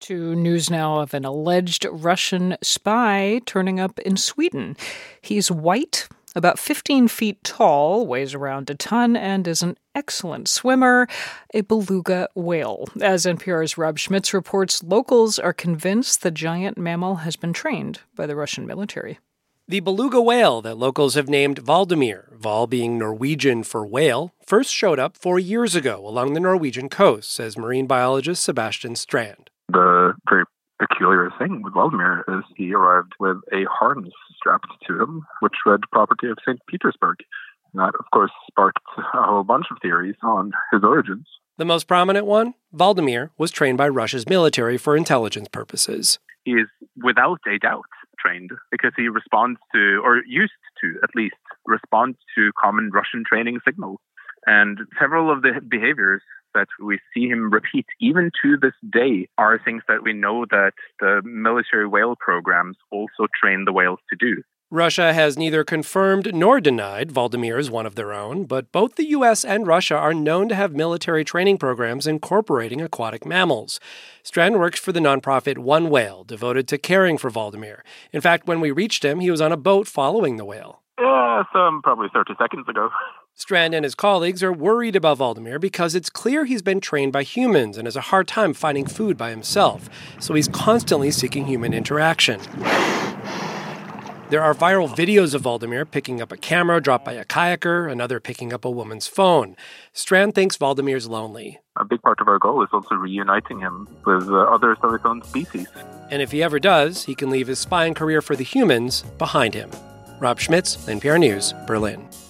To news now of an alleged Russian spy turning up in Sweden. He's white, about 15 feet tall, weighs around a ton, and is an excellent swimmer, a beluga whale. As NPR's Rob Schmitz reports, locals are convinced the giant mammal has been trained by the Russian military. The beluga whale that locals have named Valdimir, Val being Norwegian for whale, first showed up 4 years ago along the Norwegian coast, says marine biologist Sebastian Strand. The very peculiar thing with Valdimir is he arrived with a harness strapped to him, which read property of St. Petersburg. And that, of course, sparked a whole bunch of theories on his origins. The most prominent one, Valdimir was trained by Russia's military for intelligence purposes. He is without a doubt trained because he responds to, or used to at least, respond to common Russian training signals. And several of the behaviors that we see him repeat, even to this day, are things that we know that the military whale programs also train the whales to do. Russia has neither confirmed nor denied Valdimir is one of their own, but both the U.S. and Russia are known to have military training programs incorporating aquatic mammals. Strand works for the nonprofit One Whale, devoted to caring for Valdimir. In fact, when we reached him, he was on a boat following the whale. Probably 30 seconds ago. Strand and his colleagues are worried about Valdimir because it's clear he's been trained by humans and has a hard time finding food by himself, so he's constantly seeking human interaction. There are viral videos of Valdimir picking up a camera dropped by a kayaker, another picking up a woman's phone. Strand thinks Valdimir's lonely. A big part of our goal is also reuniting him with others of his own species. And if he ever does, he can leave his spying career for the humans behind him. Rob Schmitz, NPR News, Berlin.